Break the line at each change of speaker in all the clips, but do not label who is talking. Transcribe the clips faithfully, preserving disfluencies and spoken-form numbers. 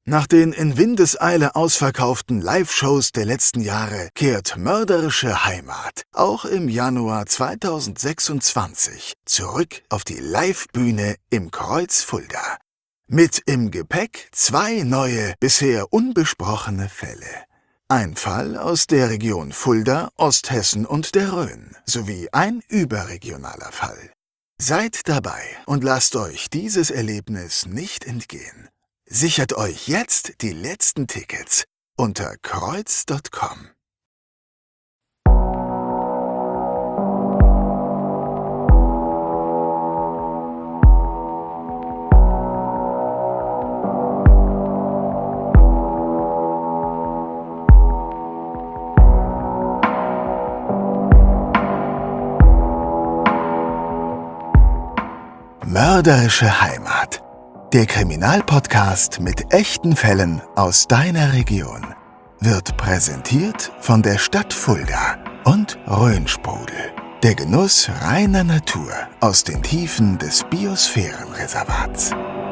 Nach den in Windeseile ausverkauften Live-Shows der letzten Jahre kehrt Mörderische Heimat auch im Januar zweitausendsechsundzwanzig zurück auf die Live-Bühne im Kreuz Fulda. Mit im Gepäck zwei neue, bisher unbesprochene Fälle. Ein Fall aus der Region Fulda, Osthessen und der Rhön, sowie ein überregionaler Fall. Seid dabei und lasst euch dieses Erlebnis nicht entgehen. Sichert euch jetzt die letzten Tickets unter kreuz Punkt com. Mörderische Heimat. Der Kriminalpodcast mit echten Fällen aus deiner Region wird präsentiert von der Stadt Fulda und Rhönsprudel. Der Genuss reiner Natur aus den Tiefen des Biosphärenreservats.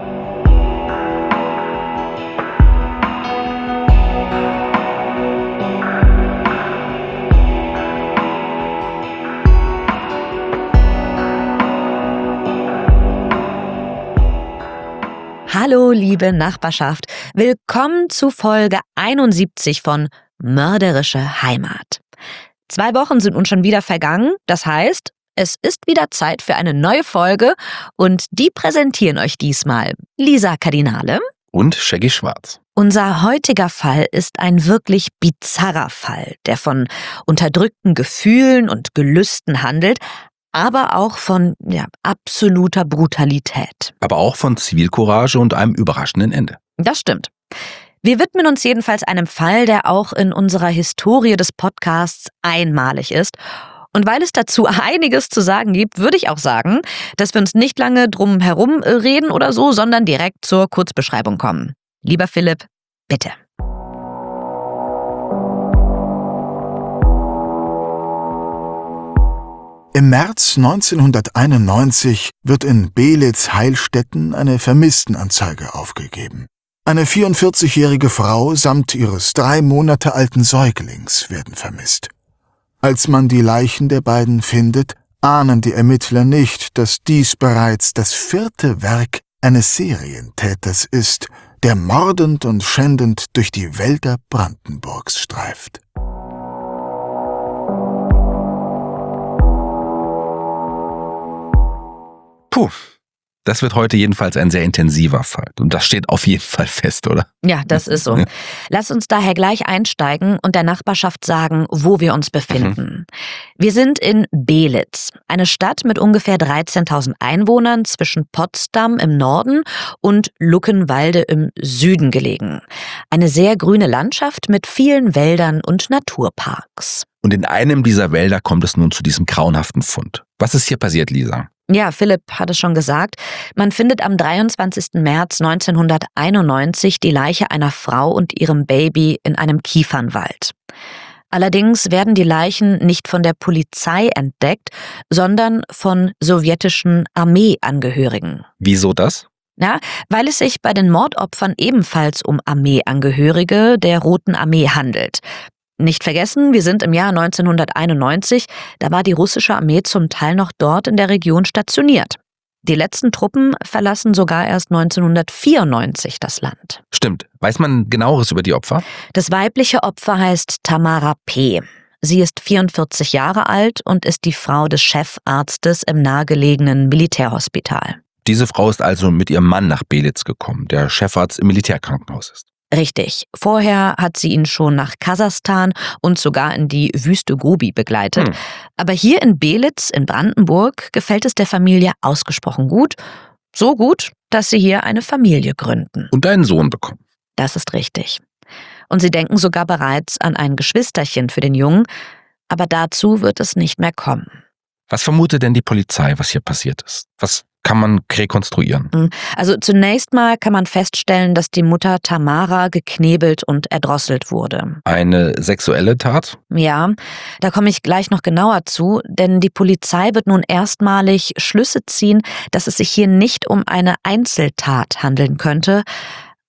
Hallo, liebe Nachbarschaft. Willkommen zu Folge einundsiebzig von Mörderische Heimat. Zwei Wochen sind uns schon wieder vergangen. Das heißt, es ist wieder Zeit für eine neue Folge und die präsentieren euch diesmal Lisa Kardinale
und Shaggy Schwarz.
Unser heutiger Fall ist ein wirklich bizarrer Fall, der von unterdrückten Gefühlen und Gelüsten handelt, aber auch von ja, absoluter Brutalität.
Aber auch von Zivilcourage und einem überraschenden Ende.
Das stimmt. Wir widmen uns jedenfalls einem Fall, der auch in unserer Historie des Podcasts einmalig ist. Und weil es dazu einiges zu sagen gibt, würde ich auch sagen, dass wir uns nicht lange drum herum reden oder so, sondern direkt zur Kurzbeschreibung kommen. Lieber Philipp, bitte.
Im März neunzehnhunderteinundneunzig wird in Beelitz-Heilstätten eine Vermisstenanzeige aufgegeben. Eine vierundvierzigjährige Frau samt ihres drei Monate alten Säuglings werden vermisst. Als man die Leichen der beiden findet, ahnen die Ermittler nicht, dass dies bereits das vierte Werk eines Serientäters ist, der mordend und schändend durch die Wälder Brandenburgs streift.
Puh, das wird heute jedenfalls ein sehr intensiver Fall. Und das steht auf jeden Fall fest, oder?
Ja, das ist so. Lass uns daher gleich einsteigen und der Nachbarschaft sagen, wo wir uns befinden. Mhm. Wir sind in Beelitz, eine Stadt mit ungefähr dreizehntausend Einwohnern zwischen Potsdam im Norden und Luckenwalde im Süden gelegen. Eine sehr grüne Landschaft mit vielen Wäldern und Naturparks.
Und in einem dieser Wälder kommt es nun zu diesem grauenhaften Fund. Was ist hier passiert, Lisa?
Ja, Philipp hat es schon gesagt. Man findet am dreiundzwanzigsten März neunzehnhunderteinundneunzig die Leiche einer Frau und ihrem Baby in einem Kiefernwald. Allerdings werden die Leichen nicht von der Polizei entdeckt, sondern von sowjetischen Armeeangehörigen.
Wieso das?
Ja, weil es sich bei den Mordopfern ebenfalls um Armeeangehörige der Roten Armee handelt. Nicht vergessen, wir sind im Jahr neunzehnhunderteinundneunzig, da war die russische Armee zum Teil noch dort in der Region stationiert. Die letzten Truppen verlassen sogar erst neunzehnhundertvierundneunzig das Land.
Stimmt. Weiß man Genaueres über die Opfer?
Das weibliche Opfer heißt Tamara P. Sie ist vierundvierzig Jahre alt und ist die Frau des Chefarztes im nahegelegenen Militärhospital.
Diese Frau ist also mit ihrem Mann nach Beelitz gekommen, der Chefarzt im Militärkrankenhaus ist.
Richtig. Vorher hat sie ihn schon nach Kasachstan und sogar in die Wüste Gobi begleitet. Hm. Aber hier in Beelitz in Brandenburg gefällt es der Familie ausgesprochen gut. So gut, dass sie hier eine Familie gründen.
Und einen Sohn bekommen.
Das ist richtig. Und sie denken sogar bereits an ein Geschwisterchen für den Jungen. Aber dazu wird es nicht mehr kommen.
Was vermutet denn die Polizei, was hier passiert ist? Was kann man rekonstruieren?
Also zunächst mal kann man feststellen, dass die Mutter Tamara geknebelt und erdrosselt wurde.
Eine sexuelle Tat?
Ja, da komme ich gleich noch genauer zu, denn die Polizei wird nun erstmalig Schlüsse ziehen, dass es sich hier nicht um eine Einzeltat handeln könnte.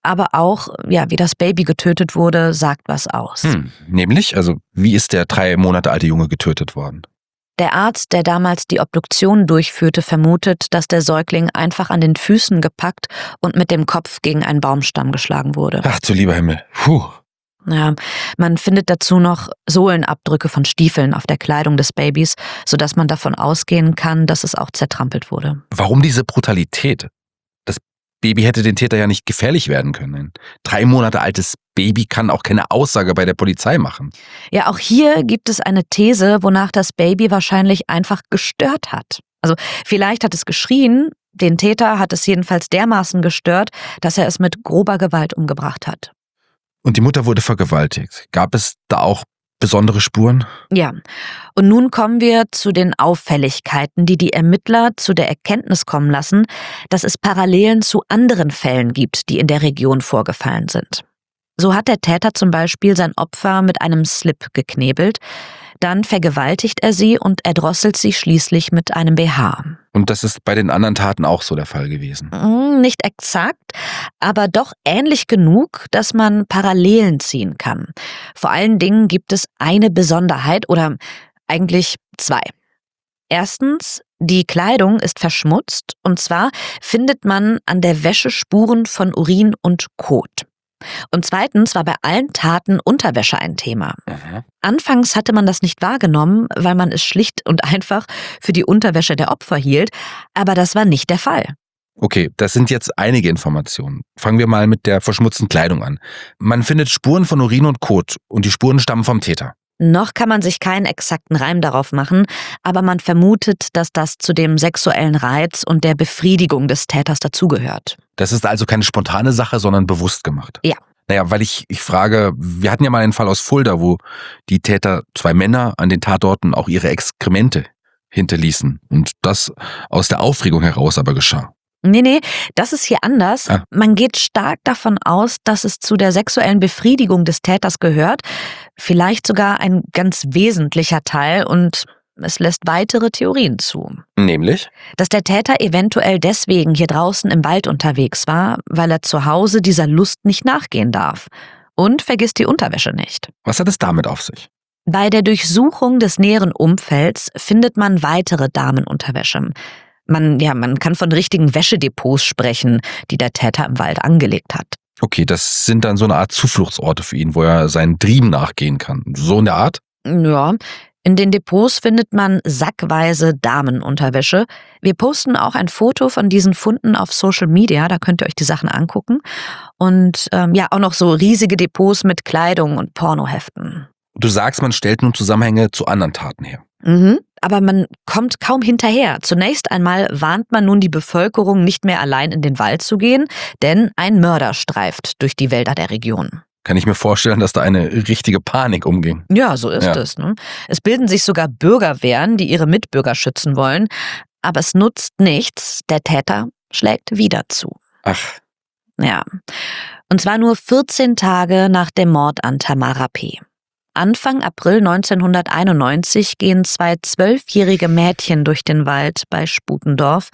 aber auch, ja, wie das Baby getötet wurde, sagt was aus.
Hm, nämlich, also wie ist der drei Monate alte Junge getötet worden?
Der Arzt, der damals die Obduktion durchführte, vermutet, dass der Säugling einfach an den Füßen gepackt und mit dem Kopf gegen einen Baumstamm geschlagen wurde.
Ach du lieber Himmel. Puh.
Ja, man findet dazu noch Sohlenabdrücke von Stiefeln auf der Kleidung des Babys, sodass man davon ausgehen kann, dass es auch zertrampelt wurde.
Warum diese Brutalität? Das Baby hätte den Täter ja nicht gefährlich werden können. Ein drei Monate altes Baby kann auch keine Aussage bei der Polizei machen.
Ja, auch hier gibt es eine These, wonach das Baby wahrscheinlich einfach gestört hat. Also vielleicht hat es geschrien, den Täter hat es jedenfalls dermaßen gestört, dass er es mit grober Gewalt umgebracht hat.
Und die Mutter wurde vergewaltigt. Gab es da auch besondere Spuren?
Ja, und nun kommen wir zu den Auffälligkeiten, die die Ermittler zu der Erkenntnis kommen lassen, dass es Parallelen zu anderen Fällen gibt, die in der Region vorgefallen sind. So hat der Täter zum Beispiel sein Opfer mit einem Slip geknebelt, dann vergewaltigt er sie und erdrosselt sie schließlich mit einem B H.
Und das ist bei den anderen Taten auch so der Fall gewesen?
Nicht exakt, aber doch ähnlich genug, dass man Parallelen ziehen kann. Vor allen Dingen gibt es eine Besonderheit oder eigentlich zwei. Erstens, die Kleidung ist verschmutzt und zwar findet man an der Wäsche Spuren von Urin und Kot. Und zweitens war bei allen Taten Unterwäsche ein Thema.
Aha.
Anfangs hatte man das nicht wahrgenommen, weil man es schlicht und einfach für die Unterwäsche der Opfer hielt, aber das war nicht der Fall.
Okay, das sind jetzt einige Informationen. Fangen wir mal mit der verschmutzten Kleidung an. Man findet Spuren von Urin und Kot und die Spuren stammen vom Täter.
Noch kann man sich keinen exakten Reim darauf machen, aber man vermutet, dass das zu dem sexuellen Reiz und der Befriedigung des Täters dazugehört.
Das ist also keine spontane Sache, sondern bewusst gemacht.
Ja.
Naja, weil ich, ich frage, wir hatten ja mal einen Fall aus Fulda, wo die Täter, zwei Männer, an den Tatorten auch ihre Exkremente hinterließen. Und das aus der Aufregung heraus aber geschah.
Nee, nee, das ist hier anders.
Ah.
Man geht stark davon aus, dass es zu der sexuellen Befriedigung des Täters gehört. Vielleicht sogar ein ganz wesentlicher Teil und es lässt weitere Theorien zu.
Nämlich?
Dass der Täter eventuell deswegen hier draußen im Wald unterwegs war, weil er zu Hause dieser Lust nicht nachgehen darf. Und vergisst die Unterwäsche nicht.
Was hat es damit auf sich?
Bei der Durchsuchung des näheren Umfelds findet man weitere Damenunterwäsche. Man, ja, man kann von richtigen Wäschedepots sprechen, die der Täter im Wald angelegt hat.
Okay, das sind dann so eine Art Zufluchtsorte für ihn, wo er seinen Trieben nachgehen kann. So in der Art?
Ja, in den Depots findet man sackweise Damenunterwäsche. Wir posten auch ein Foto von diesen Funden auf Social Media, da könnt ihr euch die Sachen angucken. Und ähm, ja, auch noch so riesige Depots mit Kleidung und Pornoheften.
Du sagst, man stellt nun Zusammenhänge zu anderen Taten her.
Mhm, aber man kommt kaum hinterher. Zunächst einmal warnt man nun die Bevölkerung, nicht mehr allein in den Wald zu gehen, denn ein Mörder streift durch die Wälder der Region.
Kann ich mir vorstellen, dass da eine richtige Panik umging.
Ja, so ist
Ja.
es. Ne? Es bilden sich sogar Bürgerwehren, die ihre Mitbürger schützen wollen. Aber es nutzt nichts. Der Täter schlägt wieder zu.
Ach,
Ja. Und zwar nur vierzehn Tage nach dem Mord an Tamara P. Anfang April neunzehnhunderteinundneunzig gehen zwei zwölfjährige Mädchen durch den Wald bei Sputendorf.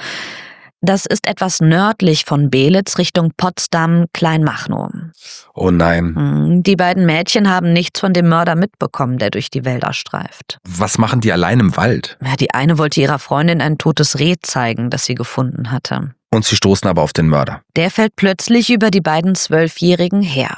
Das ist etwas nördlich von Beelitz Richtung Potsdam, Kleinmachnow.
oh nein.
Hm, Die beiden Mädchen haben nichts von dem Mörder mitbekommen, der durch die Wälder streift.
Was machen die allein im Wald?
Ja, die eine wollte ihrer Freundin ein totes Reh zeigen, das sie gefunden hatte.
Und sie stoßen aber auf den Mörder.
Der fällt plötzlich über die beiden Zwölfjährigen her.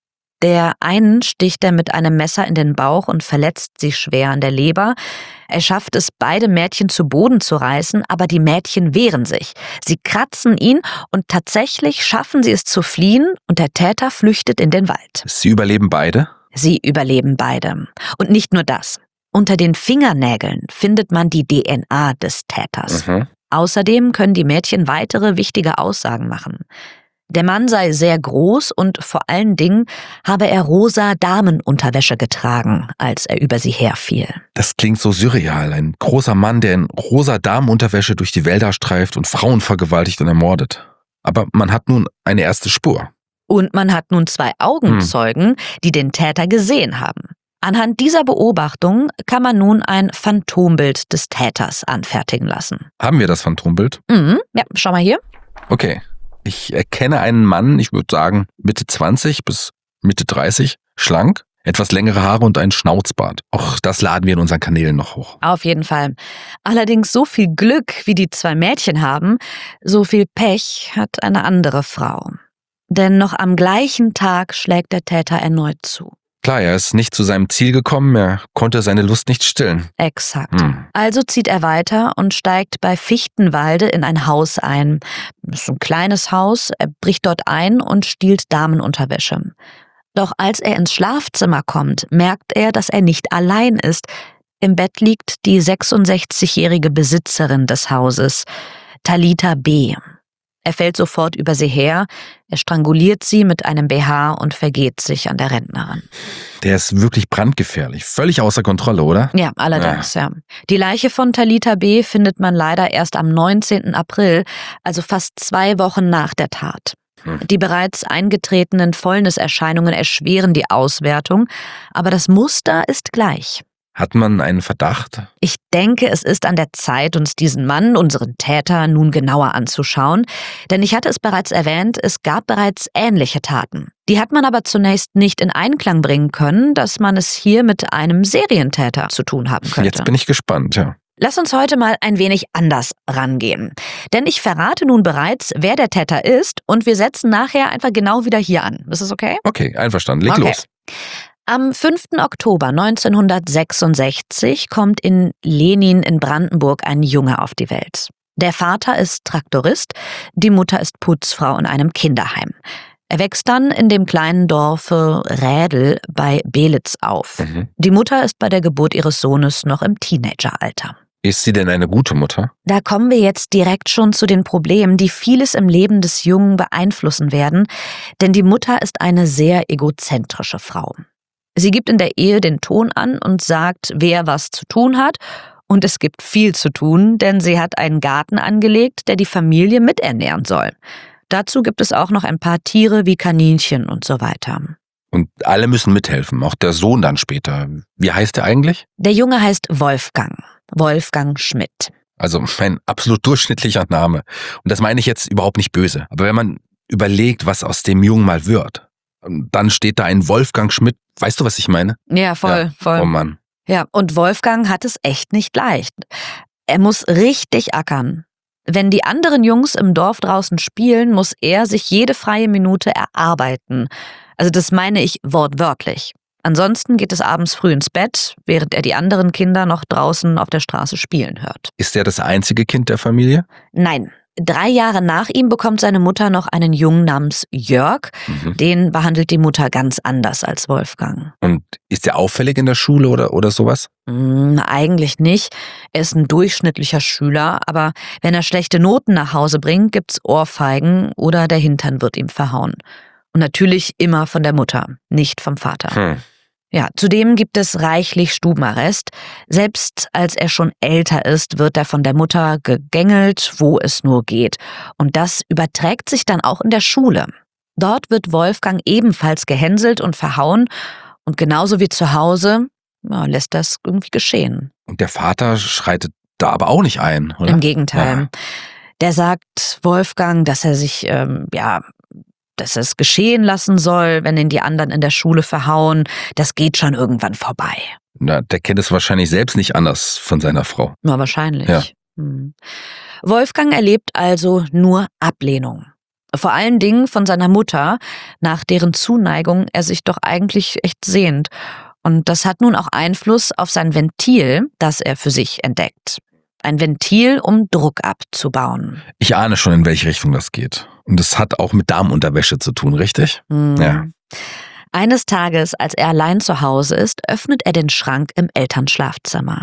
Der einen sticht er mit einem Messer in den Bauch und verletzt sie schwer an der Leber. Er schafft es, beide Mädchen zu Boden zu reißen, aber die Mädchen wehren sich. Sie kratzen ihn und tatsächlich schaffen sie es zu fliehen und der Täter flüchtet in den Wald.
Sie überleben beide?
Sie überleben beide. Und nicht nur das. Unter den Fingernägeln findet man die D N A des Täters.
Mhm.
Außerdem können die Mädchen weitere wichtige Aussagen machen. Der Mann sei sehr groß und vor allen Dingen habe er rosa Damenunterwäsche getragen, als er über sie herfiel.
Das klingt so surreal. Ein großer Mann, der in rosa Damenunterwäsche durch die Wälder streift und Frauen vergewaltigt und ermordet. Aber man hat nun eine erste Spur.
Und man hat nun zwei Augenzeugen, die den Täter gesehen haben. Anhand dieser Beobachtung kann man nun ein Phantombild des Täters anfertigen lassen.
Haben wir das Phantombild?
Mhm, ja, schau mal hier.
Okay. Ich erkenne einen Mann, ich würde sagen Mitte zwanzig bis Mitte dreißig, schlank, etwas längere Haare und einen Schnauzbart. Auch das laden wir in unseren Kanälen noch hoch.
Auf jeden Fall. Allerdings so viel Glück, wie die zwei Mädchen haben, so viel Pech hat eine andere Frau. Denn noch am gleichen Tag schlägt der Täter erneut zu.
Klar, er ist nicht zu seinem Ziel gekommen, er konnte seine Lust nicht stillen.
Exakt.
Hm.
Also zieht er weiter und steigt bei Fichtenwalde in ein Haus ein. Das ist ein kleines Haus, er bricht dort ein und stiehlt Damenunterwäsche. Doch als er ins Schlafzimmer kommt, merkt er, dass er nicht allein ist. Im Bett liegt die sechsundsechzigjährige Besitzerin des Hauses, Talita B. Er fällt sofort über sie her, er stranguliert sie mit einem B H und vergeht sich an der Rentnerin.
Der ist wirklich brandgefährlich, völlig außer Kontrolle, oder?
Ja, allerdings, ja. ja. Die Leiche von Talita B. findet man leider erst am neunzehnten April, also fast zwei Wochen nach der Tat. Hm. Die bereits eingetretenen Fäulniserscheinungen erschweren die Auswertung, aber das Muster ist gleich.
Hat man einen Verdacht?
Ich denke, es ist an der Zeit, uns diesen Mann, unseren Täter, nun genauer anzuschauen. Denn ich hatte es bereits erwähnt, es gab bereits ähnliche Taten. Die hat man aber zunächst nicht in Einklang bringen können, dass man es hier mit einem Serientäter zu tun haben könnte.
Jetzt bin ich gespannt, ja.
Lass uns heute mal ein wenig anders rangehen. Denn ich verrate nun bereits, wer der Täter ist und wir setzen nachher einfach genau wieder hier an. Ist das okay?
Okay, einverstanden. Leg
okay.
los.
Am fünften Oktober neunzehnhundertsechsundsechzig kommt in Lenin in Brandenburg ein Junge auf die Welt. Der Vater ist Traktorist, die Mutter ist Putzfrau in einem Kinderheim. Er wächst dann in dem kleinen Dorfe Rädel bei Belitz auf.
Mhm.
Die Mutter ist bei der Geburt ihres Sohnes noch im Teenageralter.
Ist sie denn eine gute Mutter?
Da kommen wir jetzt direkt schon zu den Problemen, die vieles im Leben des Jungen beeinflussen werden, denn die Mutter ist eine sehr egozentrische Frau. Sie gibt in der Ehe den Ton an und sagt, wer was zu tun hat. Und es gibt viel zu tun, denn sie hat einen Garten angelegt, der die Familie miternähren soll. Dazu gibt es auch noch ein paar Tiere wie Kaninchen und so weiter.
Und alle müssen mithelfen, auch der Sohn dann später. Wie heißt er eigentlich?
Der Junge heißt Wolfgang. Wolfgang Schmidt.
Also ein absolut durchschnittlicher Name. Und das meine ich jetzt überhaupt nicht böse. Aber wenn man überlegt, was aus dem Jungen mal wird, dann steht da ein Wolfgang Schmidt. Weißt du, was ich meine?
Ja, voll,
ja.
voll.
Oh Mann.
Ja, und Wolfgang hat es echt nicht leicht. Er muss richtig ackern. Wenn die anderen Jungs im Dorf draußen spielen, muss er sich jede freie Minute erarbeiten. Also das meine ich wortwörtlich. Ansonsten geht es abends früh ins Bett, während er die anderen Kinder noch draußen auf der Straße spielen hört.
Ist er das einzige Kind der Familie?
Nein. Drei Jahre nach ihm bekommt seine Mutter noch einen Jungen namens Jörg.
Mhm.
Den behandelt die Mutter ganz anders als Wolfgang.
Und ist er auffällig in der Schule oder, oder sowas?
Hm, eigentlich nicht. Er ist ein durchschnittlicher Schüler, aber wenn er schlechte Noten nach Hause bringt, gibt's Ohrfeigen oder der Hintern wird ihm verhauen. Und natürlich immer von der Mutter, nicht vom Vater.
Hm.
Ja, zudem gibt es reichlich Stubenarrest. Selbst als er schon älter ist, wird er von der Mutter gegängelt, wo es nur geht. Und das überträgt sich dann auch in der Schule. Dort wird Wolfgang ebenfalls gehänselt und verhauen. Und genauso wie zu Hause ja, lässt das irgendwie geschehen.
Und der Vater schreitet da aber auch nicht ein, oder?
Im Gegenteil.
Ja.
Der sagt Wolfgang, dass er sich, ähm, ja... dass er es geschehen lassen soll, wenn ihn die anderen in der Schule verhauen. Das geht schon irgendwann vorbei.
Na, der kennt es wahrscheinlich selbst nicht anders von seiner Frau.
Na, wahrscheinlich.
Ja.
Hm. Wolfgang erlebt also nur Ablehnung. Vor allen Dingen von seiner Mutter, nach deren Zuneigung er sich doch eigentlich echt sehnt. Und das hat nun auch Einfluss auf sein Ventil, das er für sich entdeckt. Ein Ventil, um Druck abzubauen.
Ich ahne schon, in welche Richtung das geht. Und es hat auch mit Damenunterwäsche zu tun, richtig?
Hm.
Ja.
Eines Tages, als er allein zu Hause ist, öffnet er den Schrank im Elternschlafzimmer.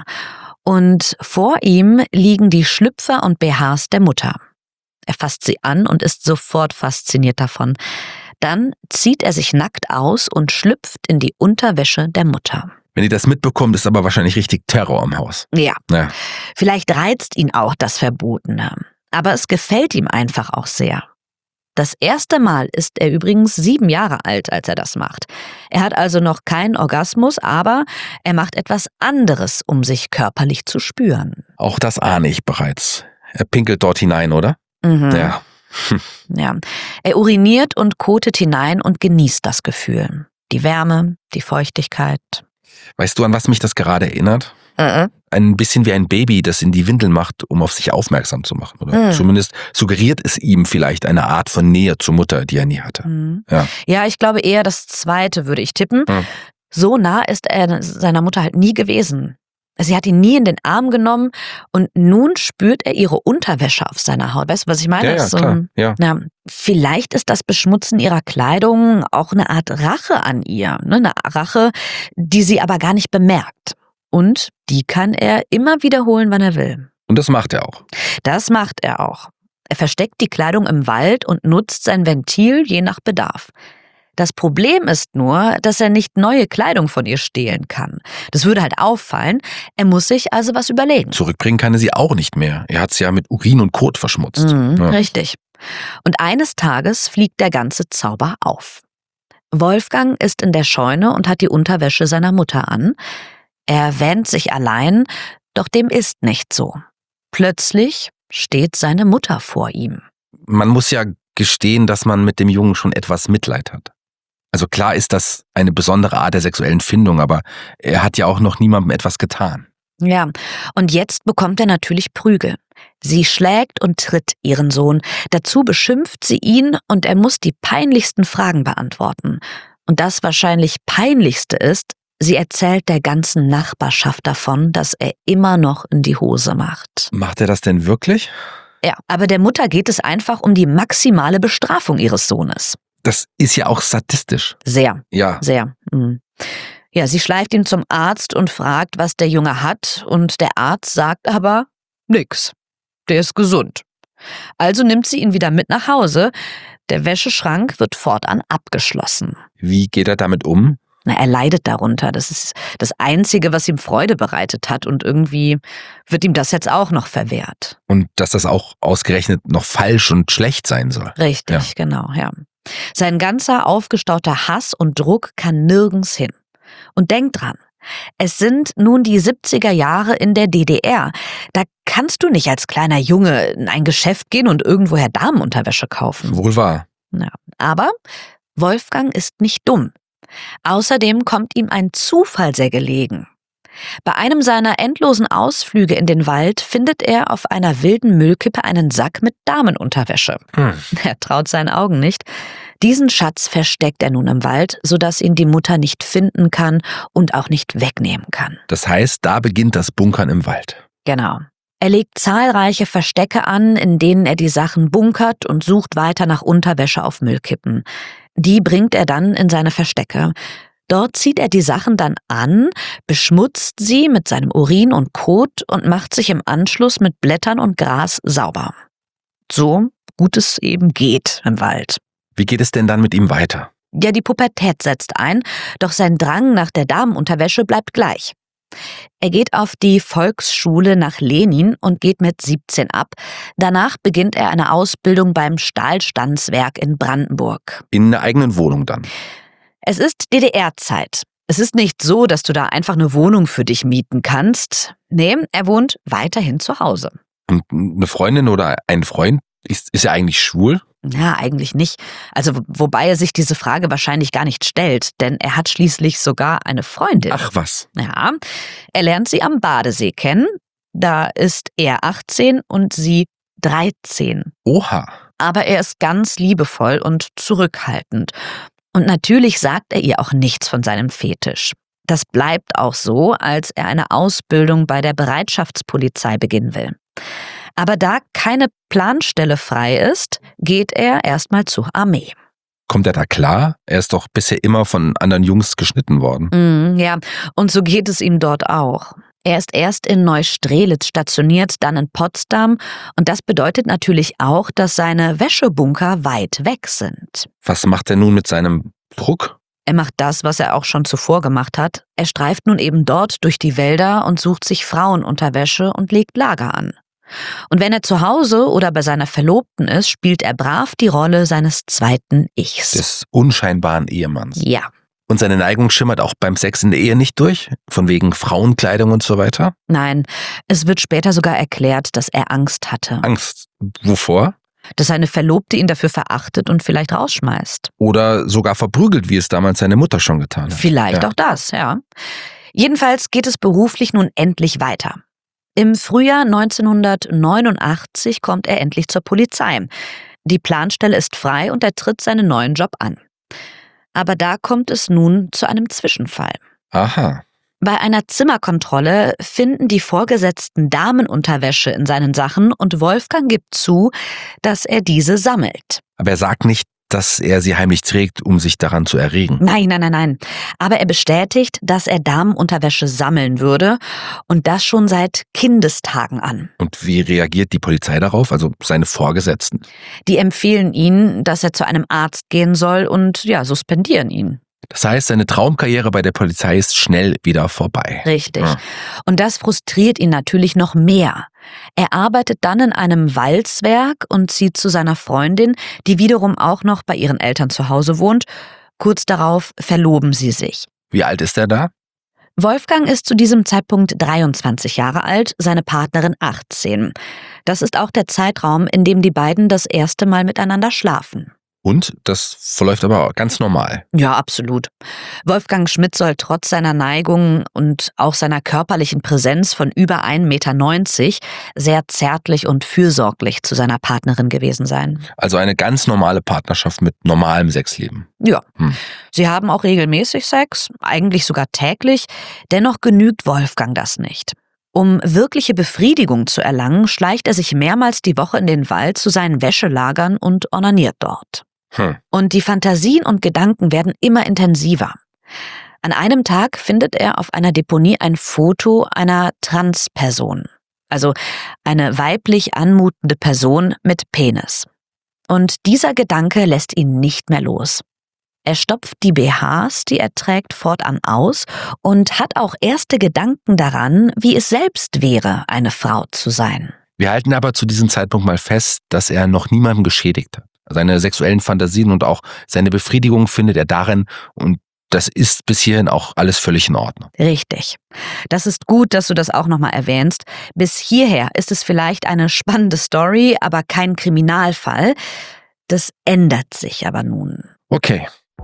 Und vor ihm liegen die Schlüpfer und B Hs der Mutter. Er fasst sie an und ist sofort fasziniert davon. Dann zieht er sich nackt aus und schlüpft in die Unterwäsche der Mutter.
Wenn die das mitbekommt, ist aber wahrscheinlich richtig Terror im Haus.
Ja,
Ja.
vielleicht reizt ihn auch das Verbotene. Aber es gefällt ihm einfach auch sehr. Das erste Mal ist er übrigens sieben Jahre alt, als er das macht. Er hat also noch keinen Orgasmus, aber er macht etwas anderes, um sich körperlich zu spüren.
Auch das ahne ich bereits. Er pinkelt dort hinein, oder?
Mhm.
Ja. Hm.
Ja. Er uriniert und kotet hinein und genießt das Gefühl. Die Wärme, die Feuchtigkeit.
Weißt du, an was mich das gerade erinnert?
Mhm.
Ein bisschen wie ein Baby, das in die Windel macht, um auf sich aufmerksam zu machen. Oder
Mhm.
zumindest suggeriert es ihm vielleicht eine Art von Nähe zur Mutter, die er nie hatte.
Mhm.
Ja.
Ja, ich glaube eher das Zweite, würde ich tippen.
Mhm.
So nah ist er seiner Mutter halt nie gewesen. Sie hat ihn nie in den Arm genommen und nun spürt er ihre Unterwäsche auf seiner Haut. Weißt du, was ich meine?
Ja, ja,
Das ist so
klar.
ein-
Ja.
Na, vielleicht ist das Beschmutzen ihrer Kleidung auch eine Art Rache an ihr. Ne? Eine Rache, die sie aber gar nicht bemerkt. Und die kann er immer wiederholen, wann er will.
Und das macht er auch.
Das macht er auch. Er versteckt die Kleidung im Wald und nutzt sein Ventil je nach Bedarf. Das Problem ist nur, dass er nicht neue Kleidung von ihr stehlen kann. Das würde halt auffallen. Er muss sich also was überlegen.
Zurückbringen kann er sie auch nicht mehr. Er hat sie ja mit Urin und Kot verschmutzt.
Mhm,
Ja.
Richtig. Und eines Tages fliegt der ganze Zauber auf. Wolfgang ist in der Scheune und hat die Unterwäsche seiner Mutter an. Er wähnt sich allein, doch dem ist nicht so. Plötzlich steht seine Mutter vor ihm.
Man muss ja gestehen, dass man mit dem Jungen schon etwas Mitleid hat. Also klar ist das eine besondere Art der sexuellen Findung, aber er hat ja auch noch niemandem etwas getan.
Ja, und jetzt bekommt er natürlich Prügel. Sie schlägt und tritt ihren Sohn. Dazu beschimpft sie ihn und er muss die peinlichsten Fragen beantworten. Und das wahrscheinlich Peinlichste ist, sie erzählt der ganzen Nachbarschaft davon, dass er immer noch in die Hose macht.
Macht er das denn wirklich?
Ja, aber der Mutter geht es einfach um die maximale Bestrafung ihres Sohnes.
Das ist ja auch sadistisch.
Sehr,
Ja.
sehr. Mhm. Ja, sie schleift ihn zum Arzt und fragt, was der Junge hat, und der Arzt sagt aber nix. Der ist gesund. Also nimmt sie ihn wieder mit nach Hause. Der Wäscheschrank wird fortan abgeschlossen.
Wie geht er damit um?
Na, er leidet darunter. Das ist das Einzige, was ihm Freude bereitet hat. Und irgendwie wird ihm das jetzt auch noch verwehrt.
Und dass das auch ausgerechnet noch falsch und schlecht sein soll.
Richtig,
Ja.
genau, ja. Sein ganzer aufgestauter Hass und Druck kann nirgends hin. Und denk dran, es sind nun die siebziger Jahre in der D D R. Da kannst du nicht als kleiner Junge in ein Geschäft gehen und irgendwoher Damenunterwäsche kaufen.
Wohl wahr.
Ja. Aber Wolfgang ist nicht dumm. Außerdem kommt ihm ein Zufall sehr gelegen. Bei einem seiner endlosen Ausflüge in den Wald findet er auf einer wilden Müllkippe einen Sack mit Damenunterwäsche.
Hm.
Er traut seinen Augen nicht. Diesen Schatz versteckt er nun im Wald, sodass ihn die Mutter nicht finden kann und auch nicht wegnehmen kann.
Das heißt, da beginnt das Bunkern im Wald.
Genau. Er legt zahlreiche Verstecke an, in denen er die Sachen bunkert und sucht weiter nach Unterwäsche auf Müllkippen. Die bringt er dann in seine Verstecke. Dort zieht er die Sachen dann an, beschmutzt sie mit seinem Urin und Kot und macht sich im Anschluss mit Blättern und Gras sauber. So gut es eben geht im Wald.
Wie geht es denn dann mit ihm weiter?
Ja, die Pubertät setzt ein, doch sein Drang nach der Damenunterwäsche bleibt gleich. Er geht auf die Volksschule nach Lenin und geht mit siebzehn ab. Danach beginnt er eine Ausbildung beim Stahlstandswerk in Brandenburg.
In der eigenen Wohnung dann.
Es ist D D R-Zeit. Es ist nicht so, dass du da einfach eine Wohnung für dich mieten kannst. Nee, er wohnt weiterhin zu Hause.
Und eine Freundin oder ein Freund, ist, ist er eigentlich schwul?
Ja, eigentlich nicht. Also wobei er sich diese Frage wahrscheinlich gar nicht stellt, denn er hat schließlich sogar eine Freundin.
Ach was.
Ja, er lernt sie am Badesee kennen. Da ist er achtzehn und sie dreizehn.
Oha.
Aber er ist ganz liebevoll und zurückhaltend. Und natürlich sagt er ihr auch nichts von seinem Fetisch. Das bleibt auch so, als er eine Ausbildung bei der Bereitschaftspolizei beginnen will. Aber da keine Planstelle frei ist, geht er erstmal zur Armee.
Kommt er da klar? Er ist doch bisher immer von anderen Jungs geschnitten worden.
Mm, ja, und so geht es ihm dort auch. Er ist erst in Neustrelitz stationiert, dann in Potsdam. Und das bedeutet natürlich auch, dass seine Wäschebunker weit weg sind.
Was macht er nun mit seinem Druck?
Er macht das, was er auch schon zuvor gemacht hat. Er streift nun eben dort durch die Wälder und sucht sich Frauenunterwäsche und legt Lager an. Und wenn er zu Hause oder bei seiner Verlobten ist, spielt er brav die Rolle seines zweiten Ichs.
Des unscheinbaren Ehemanns.
Ja.
Und seine Neigung schimmert auch beim Sex in der Ehe nicht durch? Von wegen Frauenkleidung und so weiter?
Nein, es wird später sogar erklärt, dass er Angst hatte.
Angst. Wovor?
Dass seine Verlobte ihn dafür verachtet und vielleicht rausschmeißt.
Oder sogar verprügelt, wie es damals seine Mutter schon getan hat.
Vielleicht
ja.
auch das, ja. Jedenfalls geht es beruflich nun endlich weiter. Im Frühjahr neunzehnhundertneunundachtzig kommt er endlich zur Polizei. Die Planstelle ist frei und er tritt seinen neuen Job an. Aber da kommt es nun zu einem Zwischenfall.
Aha.
Bei einer Zimmerkontrolle finden die Vorgesetzten Damenunterwäsche in seinen Sachen und Wolfgang gibt zu, dass er diese sammelt.
Aber er sagt nicht, dass er sie heimlich trägt, um sich daran zu erregen.
Nein, nein, nein, nein. Aber er bestätigt, dass er Damenunterwäsche sammeln würde und das schon seit Kindestagen an.
Und wie reagiert die Polizei darauf, also seine Vorgesetzten?
Die empfehlen ihn, dass er zu einem Arzt gehen soll und ja, suspendieren ihn.
Das heißt, seine Traumkarriere bei der Polizei ist schnell wieder vorbei.
Richtig.
Ja.
Und das frustriert ihn natürlich noch mehr. Er arbeitet dann in einem Walzwerk und zieht zu seiner Freundin, die wiederum auch noch bei ihren Eltern zu Hause wohnt. Kurz darauf verloben sie sich.
Wie alt ist er da?
Wolfgang ist zu diesem Zeitpunkt dreiundzwanzig Jahre alt, seine Partnerin achtzehn. Das ist auch der Zeitraum, in dem die beiden das erste Mal miteinander schlafen.
Und das verläuft aber ganz normal.
Ja, absolut. Wolfgang Schmidt soll trotz seiner Neigung und auch seiner körperlichen Präsenz von über ein Meter neunzig sehr zärtlich und fürsorglich zu seiner Partnerin gewesen sein.
Also eine ganz normale Partnerschaft mit normalem Sexleben.
Ja,
Hm.
sie haben auch regelmäßig Sex, eigentlich sogar täglich. Dennoch genügt Wolfgang das nicht. Um wirkliche Befriedigung zu erlangen, schleicht er sich mehrmals die Woche in den Wald zu seinen Wäschelagern und onaniert dort.
Hm.
Und die Fantasien und Gedanken werden immer intensiver. An einem Tag findet er auf einer Deponie ein Foto einer Transperson, also eine weiblich anmutende Person mit Penis. Und dieser Gedanke lässt ihn nicht mehr los. Er stopft die B Hs, die er trägt, fortan aus und hat auch erste Gedanken daran, wie es selbst wäre, eine Frau zu sein.
Wir halten aber zu diesem Zeitpunkt mal fest, dass er noch niemandem geschädigt hat. Seine sexuellen Fantasien und auch seine Befriedigung findet er darin und das ist bis hierhin auch alles völlig in Ordnung.
Richtig. Das ist gut, dass du das auch nochmal erwähnst. Bis hierher ist es vielleicht eine spannende Story, aber kein Kriminalfall. Das ändert sich aber nun.
Okay.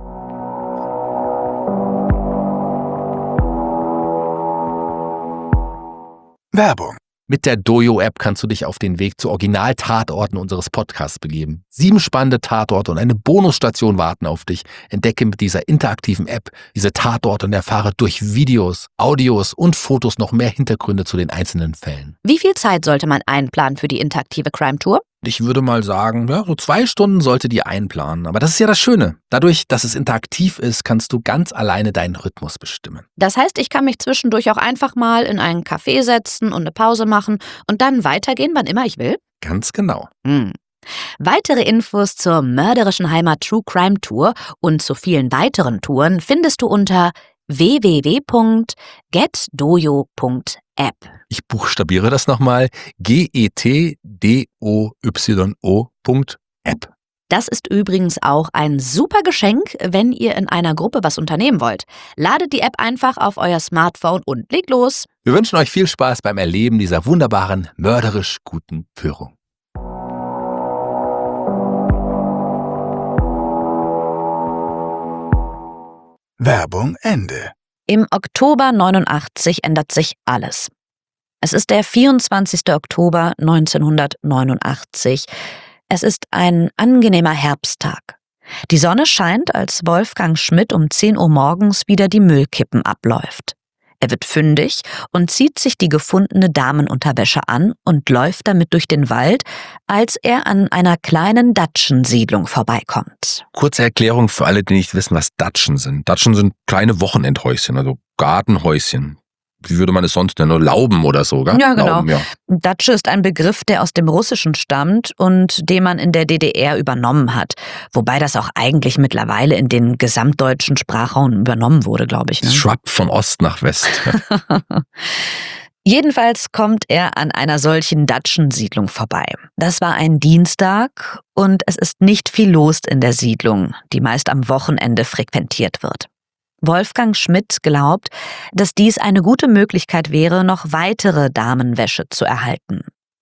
Werbung.
Mit der Dojo-App kannst du dich auf den Weg zu Original-Tatorten unseres Podcasts begeben. Sieben spannende Tatorte und eine Bonusstation warten auf dich. Entdecke mit dieser interaktiven App diese Tatorte und erfahre durch Videos, Audios und Fotos noch mehr Hintergründe zu den einzelnen Fällen.
Wie viel Zeit sollte man einplanen für die interaktive Crime-Tour?
Ich würde mal sagen, ja, so zwei Stunden sollte die einplanen. Aber das ist ja das Schöne. Dadurch, dass es interaktiv ist, kannst du ganz alleine deinen Rhythmus bestimmen.
Das heißt, ich kann mich zwischendurch auch einfach mal in einen Café setzen und eine Pause machen und dann weitergehen, wann immer ich will?
Ganz genau.
Hm. Weitere Infos zur mörderischen Heimat True Crime Tour und zu vielen weiteren Touren findest du unter w w w punkt get dojo punkt app.
Ich buchstabiere das nochmal. G E T D O Y O Punkt App.
Das ist übrigens auch ein super Geschenk, wenn ihr in einer Gruppe was unternehmen wollt. Ladet die App einfach auf euer Smartphone und legt los.
Wir wünschen euch viel Spaß beim Erleben dieser wunderbaren, mörderisch guten Führung.
Werbung Ende.
Im Oktober neunundachtzig ändert sich alles. Es ist der vierundzwanzigster Oktober neunzehnhundertneunundachtzig. Es ist ein angenehmer Herbsttag. Die Sonne scheint, als Wolfgang Schmidt um zehn Uhr morgens wieder die Müllkippen abläuft. Er wird fündig und zieht sich die gefundene Damenunterwäsche an und läuft damit durch den Wald, als er an einer kleinen Datschensiedlung vorbeikommt.
Kurze Erklärung für alle, die nicht wissen, was Datschen sind. Datschen sind kleine Wochenendhäuschen, also Gartenhäuschen. Wie würde man es sonst nennen? Lauben oder so, gell?
Ja, genau.
Lauben, ja.
Datsche ist ein Begriff, der aus dem Russischen stammt und den man in der D D R übernommen hat. Wobei das auch eigentlich mittlerweile in den gesamtdeutschen Sprachraum übernommen wurde, glaube ich. Ne?
Es schwappt von Ost nach West.
Jedenfalls kommt er an einer solchen Datschensiedlung vorbei. Das war ein Dienstag und es ist nicht viel los in der Siedlung, die meist am Wochenende frequentiert wird. Wolfgang Schmidt glaubt, dass dies eine gute Möglichkeit wäre, noch weitere Damenwäsche zu erhalten.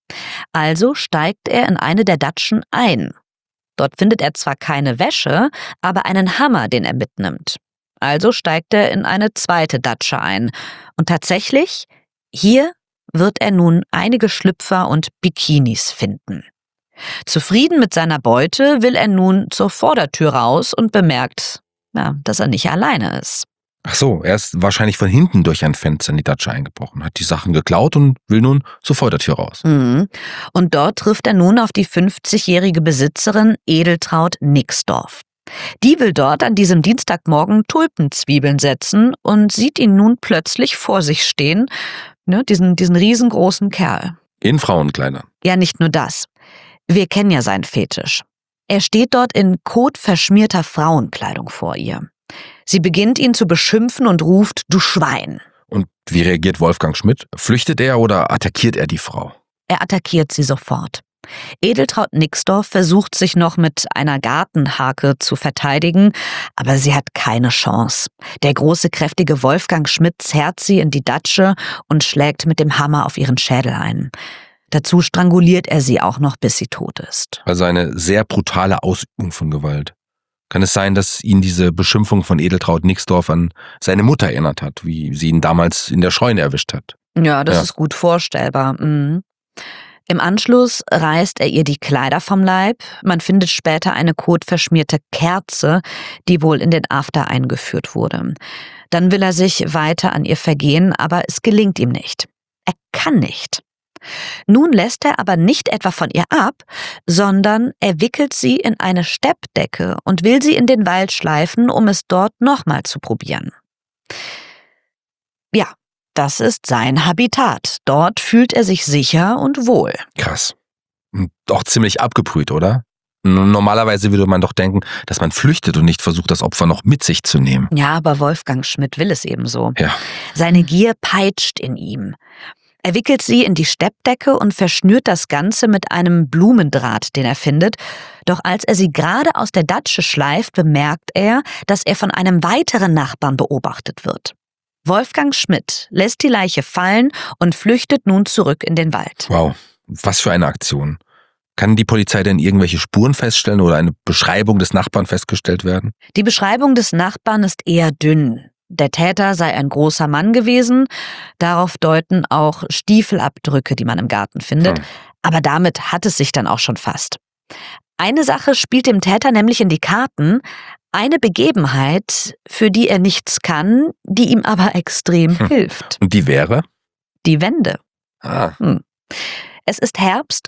Also steigt er in eine der Datschen ein. Dort findet er zwar keine Wäsche, aber einen Hammer, den er mitnimmt. Also steigt er in eine zweite Datsche ein. Und tatsächlich, hier wird er nun einige Schlüpfer und Bikinis finden. Zufrieden mit seiner Beute will er nun zur Vordertür raus und bemerkt, ja, dass er nicht alleine ist.
Ach so, er ist wahrscheinlich von hinten durch ein Fenster in die Datsche eingebrochen, hat die Sachen geklaut und will nun zur Vordertür raus.
Mhm. Und dort trifft er nun auf die fünfzigjährige Besitzerin Edeltraud Nixdorf. Die will dort an diesem Dienstagmorgen Tulpenzwiebeln setzen und sieht ihn nun plötzlich vor sich stehen, ne, diesen, diesen riesengroßen Kerl.
In Frauenkleidern.
Ja, nicht nur das. Wir kennen ja seinen Fetisch. Er steht dort in kotverschmierter Frauenkleidung vor ihr. Sie beginnt ihn zu beschimpfen und ruft, du Schwein.
Und wie reagiert Wolfgang Schmidt? Flüchtet er oder attackiert er die Frau?
Er attackiert sie sofort. Edeltraud Nixdorf versucht sich noch mit einer Gartenhake zu verteidigen, aber sie hat keine Chance. Der große, kräftige Wolfgang Schmidt zerrt sie in die Datsche und schlägt mit dem Hammer auf ihren Schädel ein. Dazu stranguliert er sie auch noch, bis sie tot ist.
Also eine sehr brutale Ausübung von Gewalt. Kann es sein, dass ihn diese Beschimpfung von Edeltraud Nixdorf an seine Mutter erinnert hat, wie sie ihn damals in der Scheune erwischt hat?
Ja, das
Ja.
ist gut vorstellbar. Mhm. Im Anschluss reißt er ihr die Kleider vom Leib. Man findet später eine kotverschmierte Kerze, die wohl in den After eingeführt wurde. Dann will er sich weiter an ihr vergehen, aber es gelingt ihm nicht. Er kann nicht. Nun lässt er aber nicht etwa von ihr ab, sondern er wickelt sie in eine Steppdecke und will sie in den Wald schleifen, um es dort nochmal zu probieren. Ja, das ist sein Habitat. Dort fühlt er sich sicher und wohl.
Krass. Und auch ziemlich abgebrüht, oder? N- Normalerweise würde man doch denken, dass man flüchtet und nicht versucht, das Opfer noch mit sich zu nehmen.
Ja, aber Wolfgang Schmidt will es ebenso.
Ja.
Seine Gier peitscht in ihm. Er wickelt sie in die Steppdecke und verschnürt das Ganze mit einem Blumendraht, den er findet. Doch als er sie gerade aus der Datsche schleift, bemerkt er, dass er von einem weiteren Nachbarn beobachtet wird. Wolfgang Schmidt lässt die Leiche fallen und flüchtet nun zurück in den Wald.
Wow, was für eine Aktion. Kann die Polizei denn irgendwelche Spuren feststellen oder eine Beschreibung des Nachbarn festgestellt werden?
Die Beschreibung des Nachbarn ist eher dünn. Der Täter sei ein großer Mann gewesen. Darauf deuten auch Stiefelabdrücke, die man im Garten findet.
Hm.
Aber damit hat es sich dann auch schon fast. Eine Sache spielt dem Täter nämlich in die Karten. Eine Begebenheit, für die er nichts kann, die ihm aber extrem
Hm.
hilft.
Und die wäre?
Die Wende.
Ah,
Es ist Herbst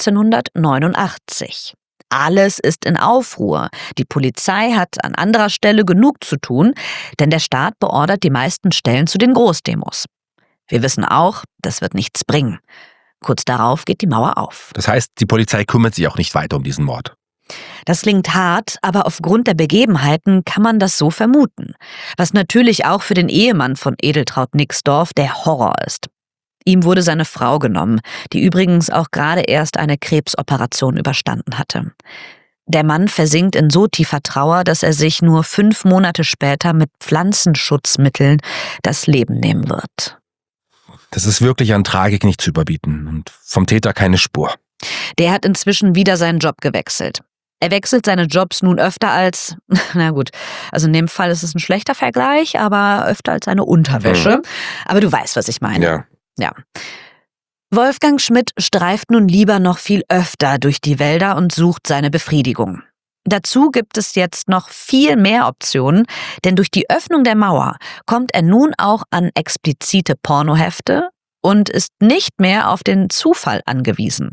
neunzehnhundertneunundachtzig. Alles ist in Aufruhr. Die Polizei hat an anderer Stelle genug zu tun, denn der Staat beordert die meisten Stellen zu den Großdemos. Wir wissen auch, das wird nichts bringen. Kurz darauf geht die Mauer auf.
das heißt, die Polizei kümmert sich auch nicht weiter um diesen Mord.
Das klingt hart, aber aufgrund der Begebenheiten kann man das so vermuten. Was natürlich auch für den Ehemann von Edeltraud Nixdorf der Horror ist. Ihm wurde seine Frau genommen, die übrigens auch gerade erst eine Krebsoperation überstanden hatte. Der Mann versinkt in so tiefer Trauer, dass er sich nur fünf Monate später mit Pflanzenschutzmitteln das Leben nehmen wird.
Das ist wirklich an Tragik nicht zu überbieten und vom Täter keine Spur.
Der hat inzwischen wieder seinen Job gewechselt. Er wechselt seine Jobs nun öfter als, na gut, also in dem Fall ist es ein schlechter Vergleich, aber öfter als eine Unterwäsche.
Mhm.
Aber du weißt, was ich meine.
Ja.
Ja. Wolfgang Schmidt streift nun lieber noch viel öfter durch die Wälder und sucht seine Befriedigung. Dazu gibt es jetzt noch viel mehr Optionen, denn durch die Öffnung der Mauer kommt er nun auch an explizite Pornohefte und ist nicht mehr auf den Zufall angewiesen.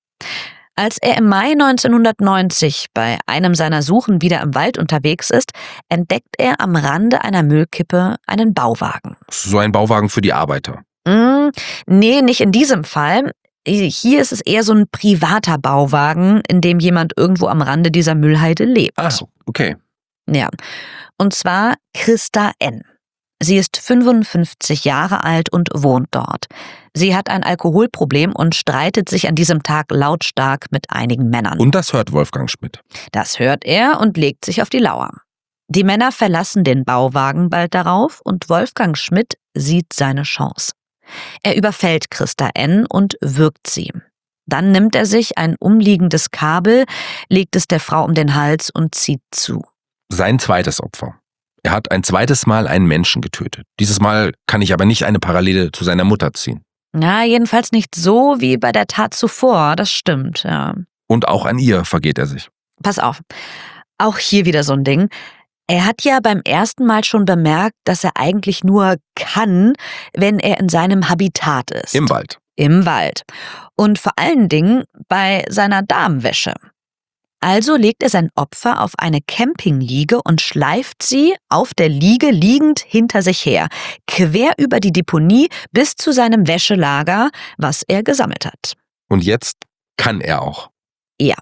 Als er im Mai neunzehnhundertneunzig bei einem seiner Suchen wieder im Wald unterwegs ist, entdeckt er am Rande einer Müllkippe einen Bauwagen.
So ein Bauwagen für die Arbeiter.
Mm, nee, nicht in diesem Fall. Hier ist es eher so ein privater Bauwagen, in dem jemand irgendwo am Rande dieser Müllhalde lebt.
Ah, okay.
Ja. Und zwar Christa N. Sie ist fünfundfünfzig Jahre alt und wohnt dort. Sie hat ein Alkoholproblem und streitet sich an diesem Tag lautstark mit einigen Männern.
Und das hört Wolfgang Schmidt.
Das hört er und legt sich auf die Lauer. Die Männer verlassen den Bauwagen bald darauf und Wolfgang Schmidt sieht seine Chance. Er überfällt Christa N. und würgt sie. Dann nimmt er sich ein umliegendes Kabel, legt es der Frau um den Hals und zieht zu.
Sein zweites Opfer. Er hat ein zweites Mal einen Menschen getötet. Dieses Mal kann ich aber nicht eine Parallele zu seiner Mutter ziehen.
Na, jedenfalls nicht so wie bei der Tat zuvor, das stimmt, ja.
Und auch an ihr vergeht er sich.
Pass auf, auch hier wieder so ein Ding. Er hat ja beim ersten Mal schon bemerkt, dass er eigentlich nur kann, wenn er in seinem Habitat ist.
Im Wald.
Im Wald. Und vor allen Dingen bei seiner Damenwäsche. Also legt er sein Opfer auf eine Campingliege und schleift sie auf der Liege liegend hinter sich her, quer über die Deponie bis zu seinem Wäschelager, was er gesammelt hat.
Und jetzt kann er auch.
Ja.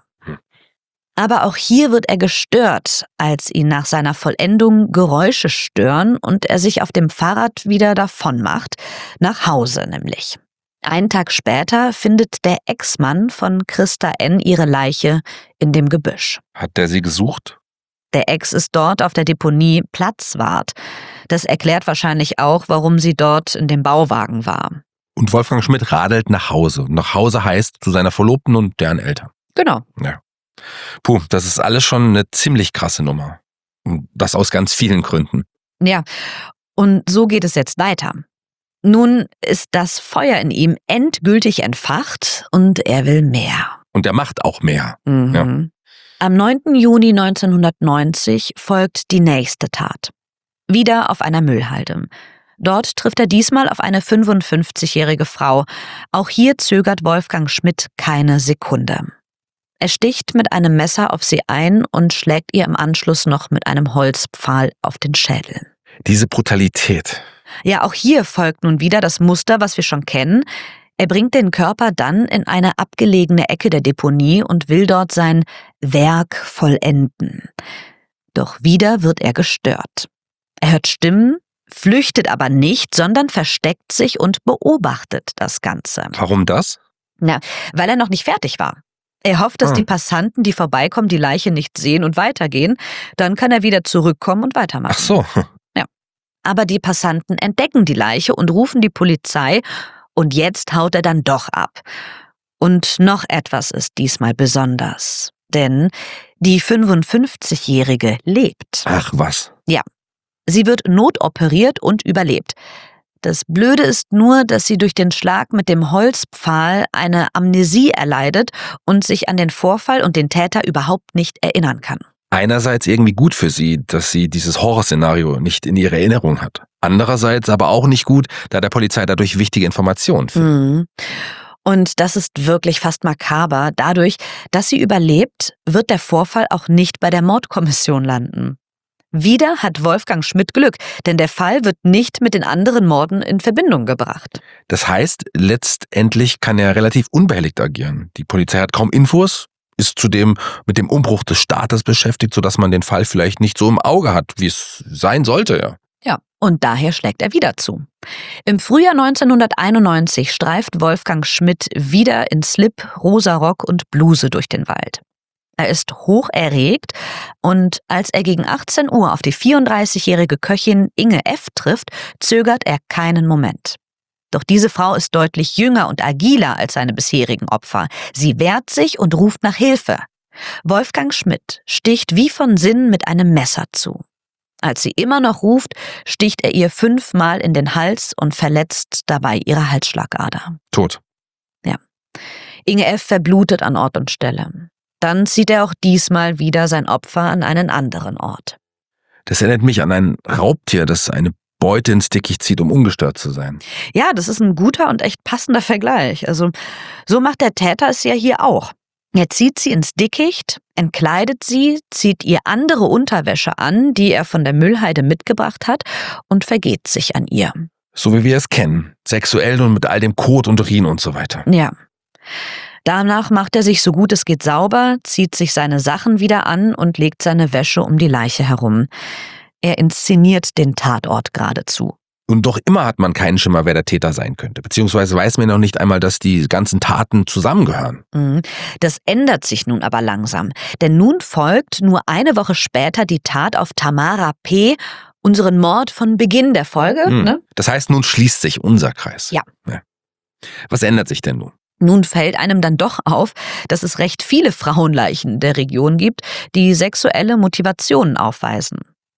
Aber auch hier wird er gestört, als ihn nach seiner Vollendung Geräusche stören und er sich auf dem Fahrrad wieder davonmacht, nach Hause nämlich. Einen Tag später findet der Ex-Mann von Christa N. ihre Leiche in dem Gebüsch.
Hat der sie gesucht?
Der Ex ist dort auf der Deponie Platzwart. Das erklärt wahrscheinlich auch, warum sie dort in dem Bauwagen war.
Und Wolfgang Schmidt radelt nach Hause. Nach Hause heißt zu seiner Verlobten und deren Eltern.
Genau.
Ja. Puh, das ist alles schon eine ziemlich krasse Nummer. Und das aus ganz vielen Gründen.
Ja, und so geht es jetzt weiter. Nun ist das Feuer in ihm endgültig entfacht und er will mehr.
Und er macht auch mehr.
Mhm.
Ja.
Am neunten Juni neunzehnhundertneunzig folgt die nächste Tat. Wieder auf einer Müllhalde. Dort trifft er diesmal auf eine fünfundfünfzigjährige Frau. Auch hier zögert Wolfgang Schmidt keine Sekunde. Er sticht mit einem Messer auf sie ein und schlägt ihr im Anschluss noch mit einem Holzpfahl auf den Schädel.
Diese Brutalität.
Ja, auch hier folgt nun wieder das Muster, was wir schon kennen. Er bringt den Körper dann in eine abgelegene Ecke der Deponie und will dort sein Werk vollenden. Doch wieder wird er gestört. Er hört Stimmen, flüchtet aber nicht, sondern versteckt sich und beobachtet das Ganze.
Warum das?
Na, weil er noch nicht fertig war. Er hofft, dass
Ah.
die Passanten, die vorbeikommen, die Leiche nicht sehen und weitergehen. Dann kann er wieder zurückkommen und weitermachen.
Ach so.
Aber die Passanten entdecken die Leiche und rufen die Polizei und jetzt haut er dann doch ab. Und noch etwas ist diesmal besonders, denn die fünfundfünfzigjährige lebt.
Ach was.
Sie wird notoperiert und überlebt. Das Blöde ist nur, dass sie durch den Schlag mit dem Holzpfahl eine Amnesie erleidet und sich an den Vorfall und den Täter überhaupt nicht erinnern kann.
Einerseits irgendwie gut für sie, dass sie dieses Horrorszenario nicht in ihrer Erinnerung hat. Andererseits aber auch nicht gut, da der Polizei dadurch wichtige Informationen findet.
Mhm. Und das ist wirklich fast makaber. Dadurch, dass sie überlebt, wird der Vorfall auch nicht bei der Mordkommission landen. Wieder hat Wolfgang Schmidt Glück, denn der Fall wird nicht mit den anderen Morden in Verbindung gebracht.
Das heißt, letztendlich kann er relativ unbehelligt agieren. Die Polizei hat kaum Infos, ist zudem mit dem Umbruch des Staates beschäftigt, sodass man den Fall vielleicht nicht so im Auge hat, wie es sein sollte. Ja.
Ja, und daher schlägt er wieder zu. Im Frühjahr neunzehnhunderteinundneunzig streift Wolfgang Schmidt wieder in Slip, Rosarock und Bluse durch den Wald. Er ist hoch erregt und als er gegen achtzehn Uhr auf die vierunddreißigjährige Köchin Inge F. trifft, zögert er keinen Moment. Doch diese Frau ist deutlich jünger und agiler als seine bisherigen Opfer. Sie wehrt sich und ruft nach Hilfe. Wolfgang Schmidt sticht wie von Sinnen mit einem Messer zu. Als sie immer noch ruft, sticht er ihr fünfmal in den Hals und verletzt dabei ihre Halsschlagader.
Tot.
Ja. Inge F. verblutet an Ort und Stelle. Dann zieht er auch diesmal wieder sein Opfer an einen anderen Ort.
Das erinnert mich an ein Raubtier, das eine Beute ins Dickicht zieht, um ungestört zu sein.
Ja, das ist ein guter und echt passender Vergleich. Also so macht der Täter es ja hier auch. Er zieht sie ins Dickicht, entkleidet sie, zieht ihr andere Unterwäsche an, die er von der Müllhalde mitgebracht hat, und vergeht sich an ihr.
So wie wir es kennen. Sexuell und mit all dem Kot und Urin und so weiter.
Ja. Danach macht er sich so gut es geht sauber, zieht sich seine Sachen wieder an und legt seine Wäsche um die Leiche herum. Er inszeniert den Tatort geradezu.
Und doch immer hat man keinen Schimmer, wer der Täter sein könnte. Beziehungsweise weiß man noch nicht einmal, dass die ganzen Taten zusammengehören.
Das ändert sich nun aber langsam. Denn nun folgt nur eine Woche später die Tat auf Tamara P., unseren Mord von Beginn der Folge.
Hm.
Ne?
Das heißt, nun schließt sich unser Kreis.
Ja.
ja. Was ändert sich denn nun?
Nun fällt einem dann doch auf, dass es recht viele Frauenleichen der Region gibt, die sexuelle Motivationen aufweisen.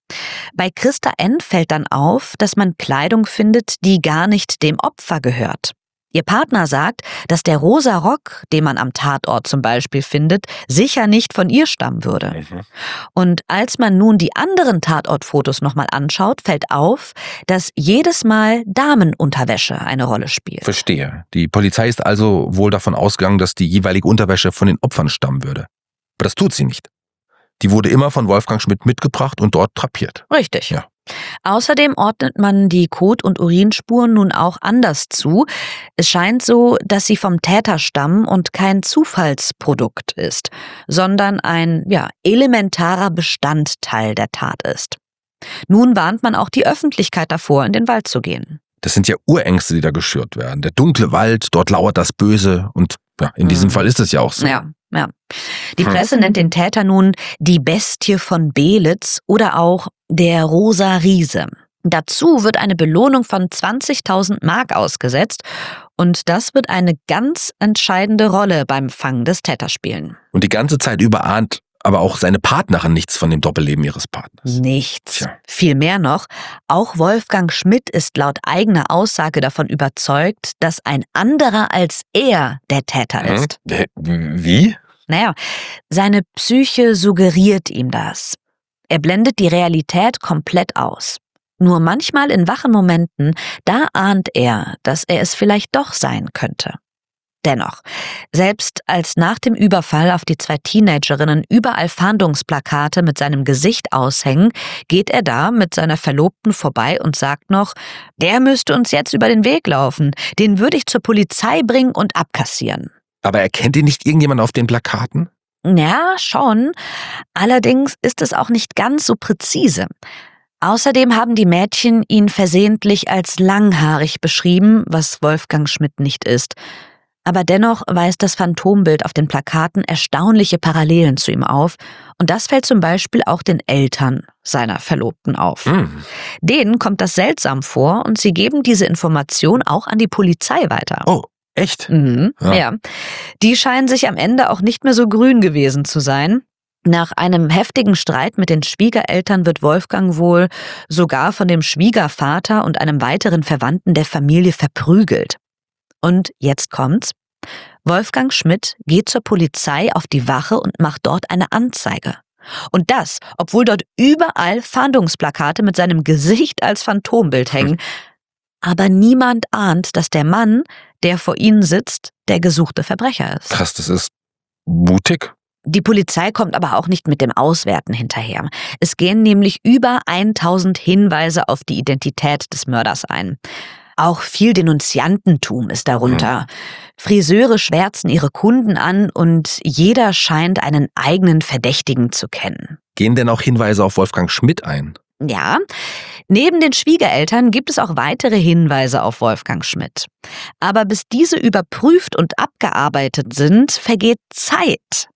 Bei Christa N. fällt dann auf, dass man Kleidung findet, die gar nicht dem Opfer gehört. Ihr Partner sagt, dass der rosa Rock, den man am Tatort zum Beispiel findet, sicher nicht von ihr stammen würde. Mhm. Und als man nun die anderen Tatortfotos nochmal anschaut, fällt auf, dass jedes Mal Damenunterwäsche eine Rolle spielt.
Verstehe. Die Polizei ist also wohl davon ausgegangen, dass die jeweilige Unterwäsche von den Opfern stammen würde. Aber das tut sie nicht. Die wurde immer von Wolfgang Schmidt mitgebracht und dort drapiert.
Richtig.
Ja.
Außerdem ordnet man die Kot- und Urinspuren nun auch anders zu. Es scheint so, dass sie vom Täter stammen und kein Zufallsprodukt ist, sondern ein ja, elementarer Bestandteil der Tat ist. Nun warnt man auch die Öffentlichkeit davor, in den Wald zu gehen.
Das sind ja Urängste, die da geschürt werden. Der dunkle Wald, dort lauert das Böse und ja, in diesem hm. Fall ist es ja auch so.
Ja, ja. Die Presse hm. nennt den Täter nun die Bestie von Belitz oder auch der Rosa Riese. Dazu wird eine Belohnung von zwanzigtausend Mark ausgesetzt und das wird eine ganz entscheidende Rolle beim Fang des Täters spielen.
Und die ganze Zeit über ahnt aber auch seine Partnerin nichts von dem Doppelleben ihres Partners.
Nichts.
Tja.
Viel mehr noch, auch Wolfgang Schmidt ist laut eigener Aussage davon überzeugt, dass ein anderer als er der Täter ist.
Hm? Wie?
Naja, seine Psyche suggeriert ihm das. Er blendet die Realität komplett aus. Nur manchmal in wachen Momenten, da ahnt er, dass er es vielleicht doch sein könnte. Dennoch, selbst als nach dem Überfall auf die zwei Teenagerinnen überall Fahndungsplakate mit seinem Gesicht aushängen, geht er da mit seiner Verlobten vorbei und sagt noch, der müsste uns jetzt über den Weg laufen, den würde ich zur Polizei bringen und abkassieren.
Aber erkennt ihn nicht irgendjemand auf den Plakaten?
Ja, schon. Allerdings ist es auch nicht ganz so präzise. Außerdem haben die Mädchen ihn versehentlich als langhaarig beschrieben, was Wolfgang Schmidt nicht ist. Aber dennoch weist das Phantombild auf den Plakaten erstaunliche Parallelen zu ihm auf. Und das fällt zum Beispiel auch den Eltern seiner Verlobten auf.
Mhm.
Denen kommt das seltsam vor und sie geben diese Information auch an die Polizei weiter.
Oh, echt?
Mhm,
ja.
ja. Die scheinen sich am Ende auch nicht mehr so grün gewesen zu sein. Nach einem heftigen Streit mit den Schwiegereltern wird Wolfgang wohl sogar von dem Schwiegervater und einem weiteren Verwandten der Familie verprügelt. Und jetzt kommt's. Wolfgang Schmidt geht zur Polizei auf die Wache und macht dort eine Anzeige. Und das, obwohl dort überall Fahndungsplakate mit seinem Gesicht als Phantombild hängen. Aber niemand ahnt, dass der Mann, der vor ihnen sitzt, der gesuchte Verbrecher ist.
Krass, das ist mutig.
Die Polizei kommt aber auch nicht mit dem Auswerten hinterher. Es gehen nämlich über tausend Hinweise auf die Identität des Mörders ein. Auch viel Denunziantentum ist darunter. Mhm. Friseure schwärzen ihre Kunden an und jeder scheint einen eigenen Verdächtigen zu kennen.
Gehen denn auch Hinweise auf Wolfgang Schmidt ein?
Ja, neben den Schwiegereltern gibt es auch weitere Hinweise auf Wolfgang Schmidt. Aber bis diese überprüft und abgearbeitet sind, vergeht Zeit.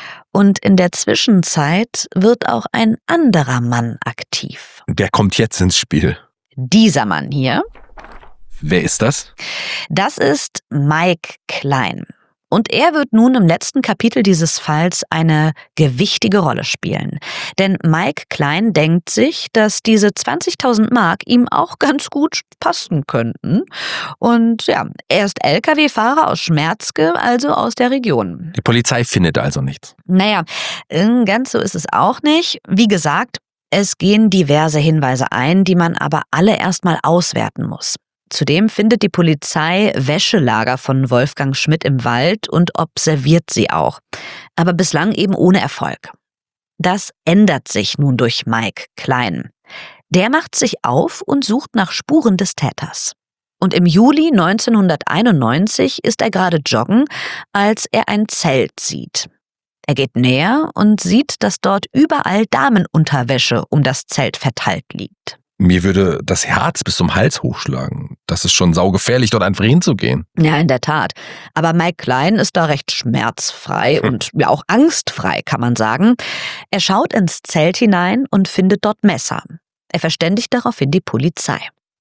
Und in der Zwischenzeit wird auch ein anderer Mann aktiv.
Wer kommt jetzt ins Spiel?
Dieser Mann hier.
Wer ist das?
Das ist Mike Klein. Und er wird nun im letzten Kapitel dieses Falls eine gewichtige Rolle spielen. Denn Mike Klein denkt sich, dass diese zwanzigtausend Mark ihm auch ganz gut passen könnten. Und ja, er ist L K W-Fahrer aus Schmerzke, also aus der Region.
Die Polizei findet also nichts.
Naja, ganz so ist es auch nicht. Wie gesagt, es gehen diverse Hinweise ein, die man aber alle erstmal auswerten muss. Zudem findet die Polizei Wäschelager von Wolfgang Schmidt im Wald und observiert sie auch. Aber bislang eben ohne Erfolg. Das ändert sich nun durch Mike Klein. Der macht sich auf und sucht nach Spuren des Täters. Und im Juli neunzehnhunderteinundneunzig ist er gerade joggen, als er ein Zelt sieht. Er geht näher und sieht, dass dort überall Damenunterwäsche um das Zelt verteilt liegt.
Mir würde das Herz bis zum Hals hochschlagen. Das ist schon saugefährlich, dort einfach hinzugehen.
Ja, in der Tat. Aber Mike Klein ist da recht schmerzfrei hm. und ja auch angstfrei, kann man sagen. Er schaut ins Zelt hinein und findet dort Messer. Er verständigt daraufhin die Polizei.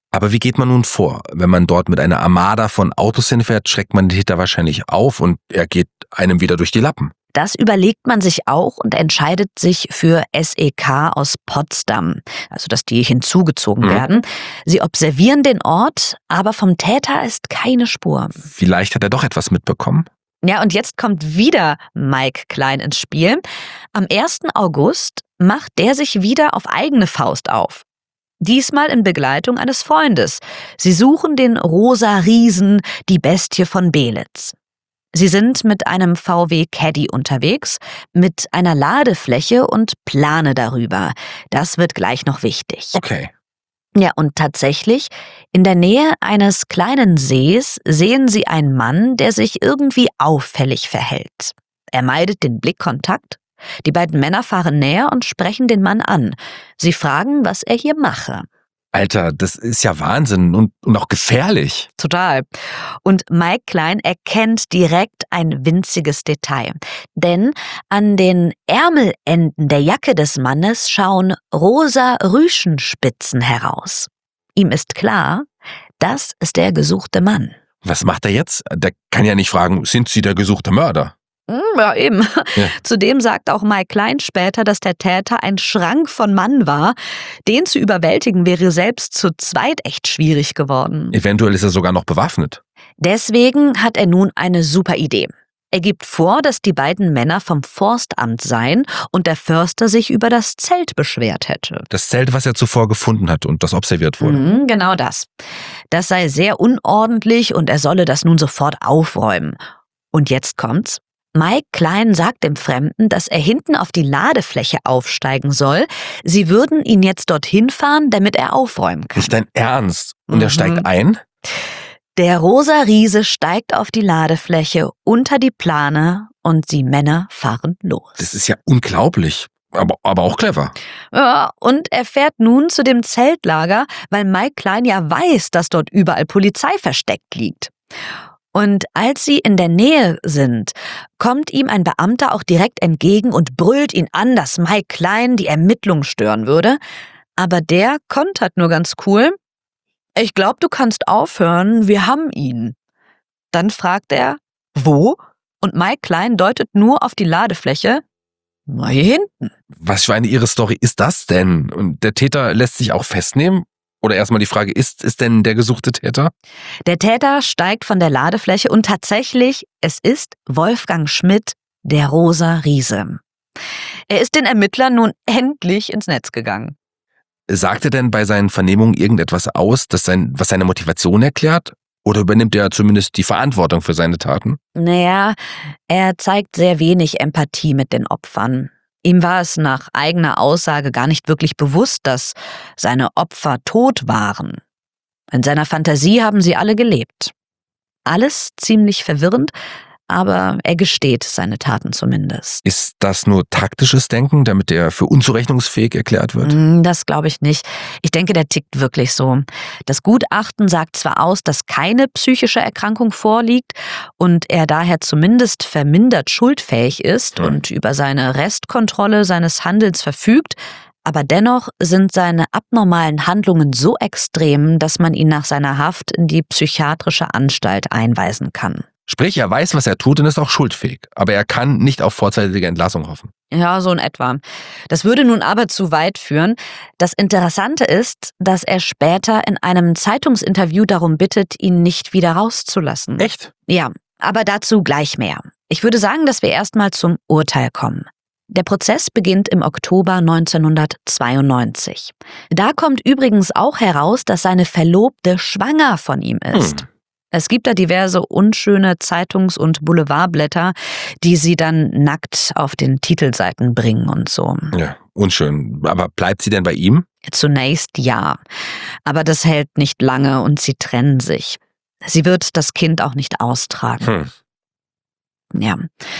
Aber wie geht man nun vor? Wenn man dort mit einer Armada von Autos hinfährt, schreckt man den Täter wahrscheinlich auf und er geht einem wieder durch die Lappen.
Das überlegt man sich auch und entscheidet sich für S E K aus Potsdam, also dass die hinzugezogen
Mhm.
werden. Sie observieren den Ort, aber vom Täter ist keine Spur.
Vielleicht hat er doch etwas mitbekommen.
Ja, und jetzt kommt wieder Mike Klein ins Spiel. Am ersten August macht der sich wieder auf eigene Faust auf. Diesmal in Begleitung eines Freundes. Sie suchen den Rosa Riesen, die Bestie von Beelitz. Sie sind mit einem V W Caddy unterwegs, mit einer Ladefläche und Plane darüber. Das wird gleich noch wichtig.
Okay.
Ja, und tatsächlich, in der Nähe eines kleinen Sees sehen sie einen Mann, der sich irgendwie auffällig verhält. Er meidet den Blickkontakt. Die beiden Männer fahren näher und sprechen den Mann an. Sie fragen, was er hier mache.
Alter, das ist ja Wahnsinn und, und auch gefährlich.
Total. Und Mike Klein erkennt direkt ein winziges Detail. Denn an den Ärmelenden der Jacke des Mannes schauen rosa Rüschenspitzen heraus. Ihm ist klar, das ist der gesuchte Mann.
Was macht er jetzt? Der kann ja nicht fragen, sind Sie der gesuchte Mörder?
Hm, Ja, eben.
Ja.
Zudem sagt auch Mike Klein später, dass der Täter ein Schrank von Mann war. Den zu überwältigen wäre selbst zu zweit echt schwierig geworden.
Eventuell ist er sogar noch bewaffnet.
Deswegen hat er nun eine super Idee. Er gibt vor, dass die beiden Männer vom Forstamt seien und der Förster sich über das Zelt beschwert hätte.
Das Zelt, was er zuvor gefunden hat und das observiert wurde.
Mhm, genau das. Das sei sehr unordentlich und er solle das nun sofort aufräumen. Und jetzt kommt's. Mike Klein sagt dem Fremden, dass er hinten auf die Ladefläche aufsteigen soll. Sie würden ihn jetzt dorthin fahren, damit er aufräumen kann.
Nicht dein Ernst. Und er
Mhm.
steigt ein?
Der rosa Riese steigt auf die Ladefläche unter die Plane und die Männer fahren los.
Das ist ja unglaublich. Aber, aber auch clever.
Ja, und er fährt nun zu dem Zeltlager, weil Mike Klein ja weiß, dass dort überall Polizei versteckt liegt. Und als sie in der Nähe sind, kommt ihm ein Beamter auch direkt entgegen und brüllt ihn an, dass Mike Klein die Ermittlungen stören würde. Aber der kontert nur ganz cool: Ich glaube, du kannst aufhören, wir haben ihn. Dann fragt er, wo? Und Mike Klein deutet nur auf die Ladefläche. Na, hier hinten.
Was für eine irre Story ist das denn? Und der Täter lässt sich auch festnehmen? Oder erstmal die Frage, ist es denn der gesuchte Täter?
Der Täter steigt von der Ladefläche und tatsächlich, es ist Wolfgang Schmidt, der rosa Riese. Er ist den Ermittlern nun endlich ins Netz gegangen.
Sagt er denn bei seinen Vernehmungen irgendetwas aus, das sein, was seine Motivation erklärt? Oder übernimmt er zumindest die Verantwortung für seine Taten?
Naja, er zeigt sehr wenig Empathie mit den Opfern. Ihm war es nach eigener Aussage gar nicht wirklich bewusst, dass seine Opfer tot waren. In seiner Fantasie haben sie alle gelebt. Alles ziemlich verwirrend, aber er gesteht seine Taten zumindest.
Ist das nur taktisches Denken, damit er für unzurechnungsfähig erklärt wird?
Mm, Das glaube ich nicht. Ich denke, der tickt wirklich so. Das Gutachten sagt zwar aus, dass keine psychische Erkrankung vorliegt und er daher zumindest vermindert schuldfähig ist
Ja.
und über seine Restkontrolle seines Handelns verfügt, aber dennoch sind seine abnormalen Handlungen so extrem, dass man ihn nach seiner Haft in die psychiatrische Anstalt einweisen kann.
Sprich, er weiß, was er tut und ist auch schuldfähig. Aber er kann nicht auf vorzeitige Entlassung hoffen.
Ja, so in etwa. Das würde nun aber zu weit führen. Das Interessante ist, dass er später in einem Zeitungsinterview darum bittet, ihn nicht wieder rauszulassen.
Echt?
Ja, aber dazu gleich mehr. Ich würde sagen, dass wir erstmal zum Urteil kommen. Der Prozess beginnt im Oktober neunzehnhundertzweiundneunzig. Da kommt übrigens auch heraus, dass seine Verlobte schwanger von ihm ist.
Hm.
Es gibt da diverse unschöne Zeitungs- und Boulevardblätter, die sie dann nackt auf den Titelseiten bringen und so.
Ja, unschön. Aber bleibt sie denn bei ihm?
Zunächst ja, aber das hält nicht lange und sie trennen sich. Sie wird das Kind auch nicht austragen.
Hm.
Ja.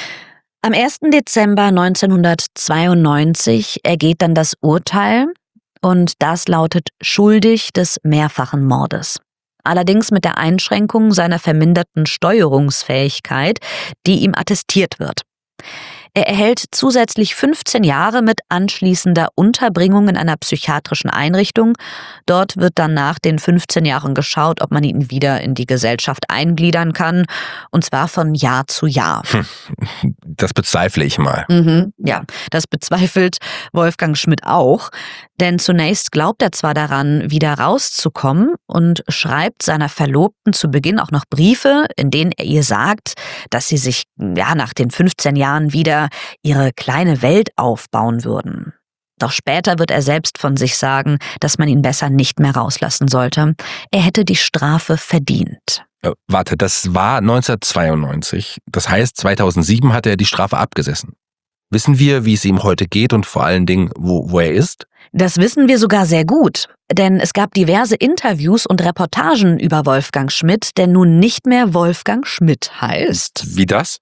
Am ersten Dezember neunzehnhundertzweiundneunzig ergeht dann das Urteil und das lautet schuldig des mehrfachen Mordes. Allerdings mit der Einschränkung seiner verminderten Steuerungsfähigkeit, die ihm attestiert wird. Er erhält zusätzlich fünfzehn Jahre mit anschließender Unterbringung in einer psychiatrischen Einrichtung. Dort wird dann nach den fünfzehn Jahren geschaut, ob man ihn wieder in die Gesellschaft eingliedern kann. Und zwar von Jahr zu Jahr.
Hm, das bezweifle ich mal.
Mhm, ja, das bezweifelt Wolfgang Schmidt auch. Denn zunächst glaubt er zwar daran, wieder rauszukommen und schreibt seiner Verlobten zu Beginn auch noch Briefe, in denen er ihr sagt, dass sie sich ja nach den fünfzehn Jahren wieder ihre kleine Welt aufbauen würden. Doch später wird er selbst von sich sagen, dass man ihn besser nicht mehr rauslassen sollte. Er hätte die Strafe verdient.
Äh, warte, das war neunzehnhundertzweiundneunzig. Das heißt, zweitausendsieben hat er die Strafe abgesessen. Wissen wir, wie es ihm heute geht und vor allen Dingen, wo, wo er ist?
Das wissen wir sogar sehr gut, denn es gab diverse Interviews und Reportagen über Wolfgang Schmidt, der nun nicht mehr Wolfgang Schmidt heißt.
Wie das?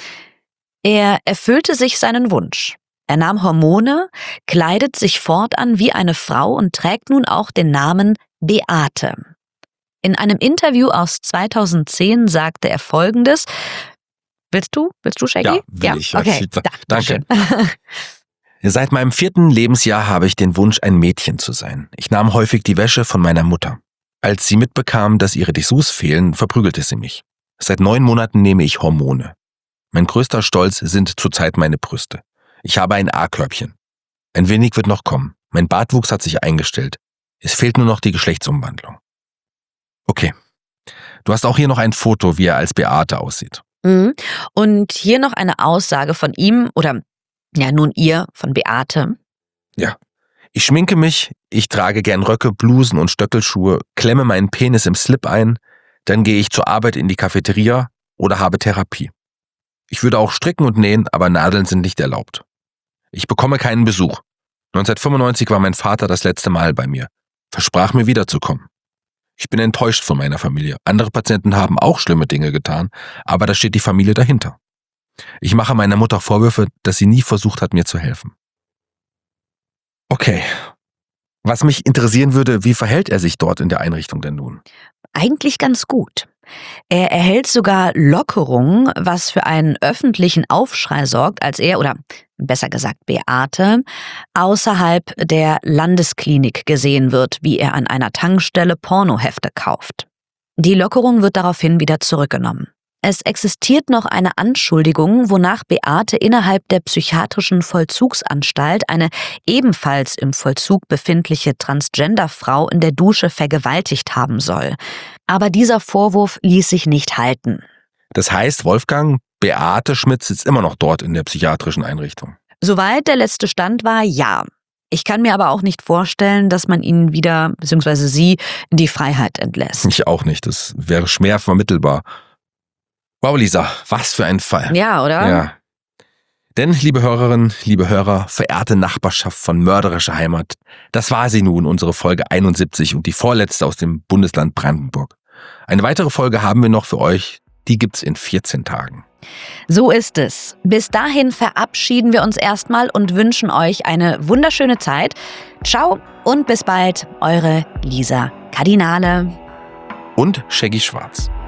Er erfüllte sich seinen Wunsch. Er nahm Hormone, kleidet sich fortan wie eine Frau und trägt nun auch den Namen Beate. In einem Interview aus zweitausendzehn sagte er Folgendes. Willst du? Willst du, Shaggy?
Ja, will
ja?
ich.
Okay,
Da-
danke.
Seit meinem vierten Lebensjahr habe ich den Wunsch, ein Mädchen zu sein. Ich nahm häufig die Wäsche von meiner Mutter. Als sie mitbekam, dass ihre Dessous fehlen, verprügelte sie mich. Seit neun Monaten nehme ich Hormone. Mein größter Stolz sind zurzeit meine Brüste. Ich habe ein A-Körbchen. Ein wenig wird noch kommen. Mein Bartwuchs hat sich eingestellt. Es fehlt nur noch die Geschlechtsumwandlung. Okay. Du hast auch hier noch ein Foto, wie er als Beate aussieht.
Mhm. Und hier noch eine Aussage von ihm oder ja nun ihr von Beate.
Ja. Ich schminke mich, ich trage gern Röcke, Blusen und Stöckelschuhe, klemme meinen Penis im Slip ein, dann gehe ich zur Arbeit in die Cafeteria oder habe Therapie. Ich würde auch stricken und nähen, aber Nadeln sind nicht erlaubt. Ich bekomme keinen Besuch. neunzehnhundertfünfundneunzig war mein Vater das letzte Mal bei mir, versprach mir wiederzukommen. Ich bin enttäuscht von meiner Familie. Andere Patienten haben auch schlimme Dinge getan, aber da steht die Familie dahinter. Ich mache meiner Mutter Vorwürfe, dass sie nie versucht hat, mir zu helfen. Okay. Was mich interessieren würde, wie verhält er sich dort in der Einrichtung denn nun?
Eigentlich ganz gut. Er erhält sogar Lockerung, was für einen öffentlichen Aufschrei sorgt, als er, oder besser gesagt Beate, außerhalb der Landesklinik gesehen wird, wie er an einer Tankstelle Pornohefte kauft. Die Lockerung wird daraufhin wieder zurückgenommen. Es existiert noch eine Anschuldigung, wonach Beate innerhalb der psychiatrischen Vollzugsanstalt eine ebenfalls im Vollzug befindliche Transgender-Frau in der Dusche vergewaltigt haben soll. Aber dieser Vorwurf ließ sich nicht halten.
Das heißt, Wolfgang, Beate Schmidt sitzt immer noch dort in der psychiatrischen Einrichtung.
Soweit der letzte Stand war, ja. Ich kann mir aber auch nicht vorstellen, dass man ihn wieder, beziehungsweise sie, in die Freiheit entlässt.
Ich auch nicht, das wäre schwer vermittelbar. Wow, Lisa, was für ein Fall.
Ja, oder?
Ja. Denn, liebe Hörerinnen, liebe Hörer, verehrte Nachbarschaft von Mörderische Heimat, das war sie nun, unsere Folge einundsiebzig und die vorletzte aus dem Bundesland Brandenburg. Eine weitere Folge haben wir noch für euch, die gibt's in vierzehn Tagen.
So ist es. Bis dahin verabschieden wir uns erstmal und wünschen euch eine wunderschöne Zeit. Ciao und bis bald, eure Lisa Kardinale
Und Shaggy Schwarz.